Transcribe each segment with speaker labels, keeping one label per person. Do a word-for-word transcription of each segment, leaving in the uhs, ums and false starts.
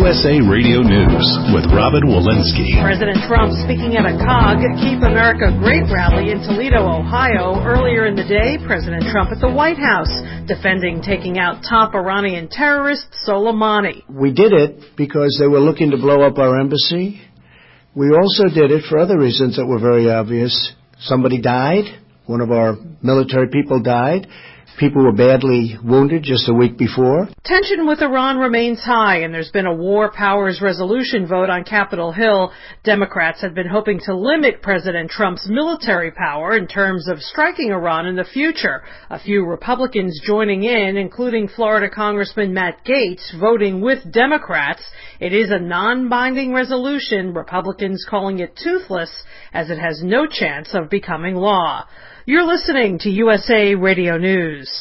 Speaker 1: S A Radio News with Robin Walensky.
Speaker 2: President Trump speaking at a C O G Keep America Great rally in Toledo, Ohio. Earlier in the day, President Trump at the White House defending taking out top Iranian terrorist Soleimani.
Speaker 3: We did it because they were looking to blow up our embassy. We also did it for other reasons that were very obvious. Somebody died. One of our military people died. People were badly wounded just a week before.
Speaker 2: Tension with Iran remains high, and there's been a war powers resolution vote on Capitol Hill. Democrats have been hoping to limit President Trump's military power in terms of striking Iran in the future. A few Republicans joining in, including Florida Congressman Matt Gaetz, voting with Democrats. It is a non-binding resolution, Republicans calling it toothless, as it has no chance of becoming law. You're listening to U S A Radio News.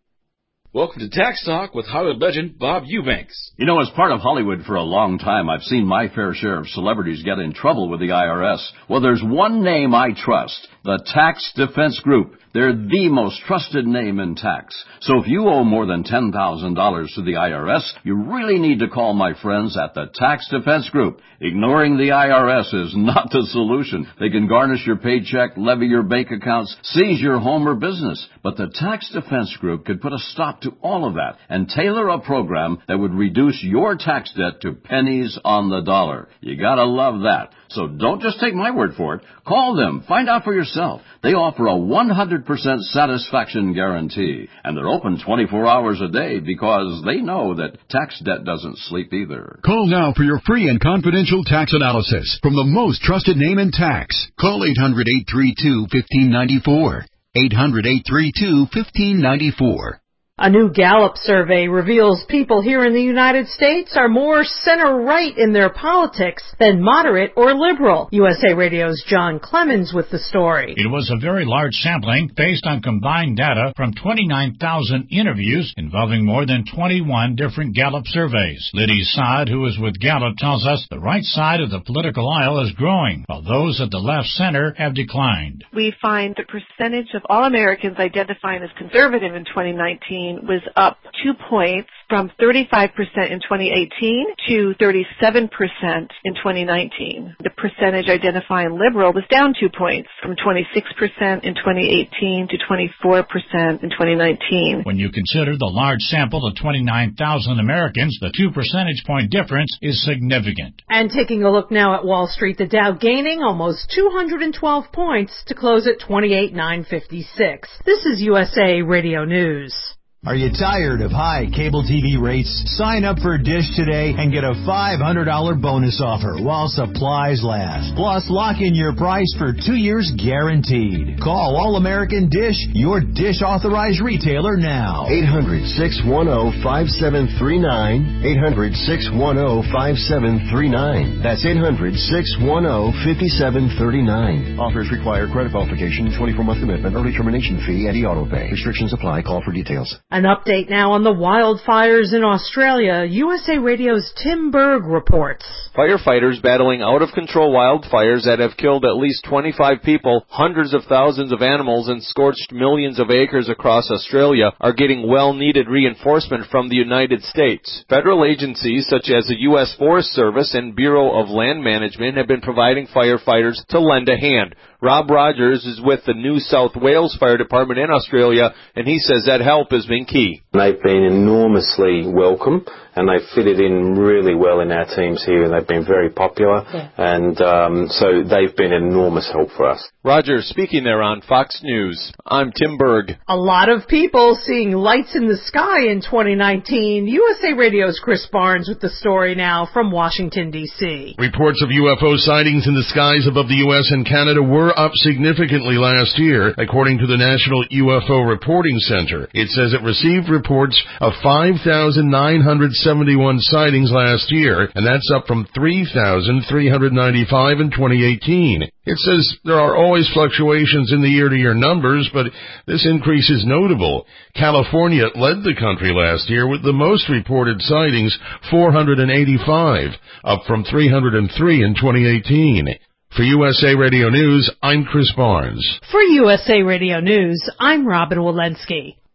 Speaker 4: Welcome to Tax Talk with Hollywood legend Bob Eubanks.
Speaker 5: You know, as part of Hollywood for a long time, I've seen my fair share of celebrities get in trouble with the I R S. Well, there's one name I trust, the Tax Defense Group. They're the most trusted name in tax. So if you owe more than ten thousand dollars to the I R S, you really need to call my friends at the Tax Defense Group. Ignoring the I R S is not the solution. They can garnish your paycheck, levy your bank accounts, seize your home or business. But the Tax Defense Group could put a stop to all of that and tailor a program that would reduce your tax debt to pennies on the dollar. You gotta love that. So don't just take my word for it. Call them. Find out for yourself. They offer a one hundred percent satisfaction guarantee. And they're open twenty-four hours a day because they know that tax debt doesn't sleep either.
Speaker 6: Call now for your free and confidential tax analysis from the most trusted name in tax. Call eight hundred, eight three two, one five nine four. eight hundred, eight three two, one five nine four.
Speaker 2: A new Gallup survey reveals people here in the United States are more center-right in their politics than moderate or liberal. U S A Radio's John Clemens with the story.
Speaker 7: It was a very large sampling based on combined data from twenty-nine thousand interviews involving more than twenty-one different Gallup surveys. Liddy Saad, who is with Gallup, tells us the right side of the political aisle is growing, while those at the left center have declined.
Speaker 8: We find the percentage of all Americans identifying as conservative in twenty nineteen was up two points from thirty-five percent in twenty eighteen to thirty-seven percent in twenty nineteen. The percentage identifying liberal was down two points from twenty-six percent in twenty eighteen to twenty-four percent in twenty nineteen.
Speaker 7: When you consider the large sample of twenty-nine thousand Americans, the two percentage point difference is significant.
Speaker 2: And taking a look now at Wall Street, the Dow gaining almost two hundred twelve points to close at twenty-eight thousand nine hundred fifty-six. This is U S A Radio News.
Speaker 9: Are you tired of high cable T V rates? Sign up for Dish today and get a five hundred dollars bonus offer while supplies last. Plus, lock in your price for two years guaranteed. Call All-American Dish, your Dish authorized retailer now.
Speaker 10: eight hundred, six one zero, five seven three nine. eight hundred, six one zero, five seven three nine. That's eight hundred, six one zero, five seven three nine. Offers require credit qualification, twenty-four month commitment, early termination fee, and e-auto pay. Restrictions apply. Call for details.
Speaker 2: An update now on the wildfires in Australia. U S A Radio's Tim Berg reports.
Speaker 11: Firefighters battling out-of-control wildfires that have killed at least twenty-five people, hundreds of thousands of animals, and scorched millions of acres across Australia are getting well-needed reinforcement from the United States. Federal agencies such as the U S Forest Service and Bureau of Land Management have been providing firefighters to lend a hand. Rob Rogers is with the New South Wales Fire Department in Australia, and he says that help has been key.
Speaker 12: They've been enormously welcome, and they've fitted in really well in our teams here, and they've been very popular, yeah. and um, so they've been an enormous help for us.
Speaker 11: Rogers speaking there on Fox News. I'm Tim Berg.
Speaker 2: A lot of people seeing lights in the sky in twenty nineteen. U S A Radio's Chris Barnes with the story now from Washington, D C
Speaker 13: Reports of U F O sightings in the skies above the U S and Canada were up significantly last year, according to the National U F O Reporting Center. It says it received reports of five thousand nine hundred seventy-one sightings last year, and that's up from three thousand three hundred ninety-five in twenty eighteen. It says there are always fluctuations in the year-to-year numbers, but this increase is notable. California led the country last year with the most reported sightings, four hundred eighty-five, up from three hundred three in twenty eighteen. For U S A Radio News, I'm Chris Barnes.
Speaker 2: For U S A Radio News, I'm Robin Walensky.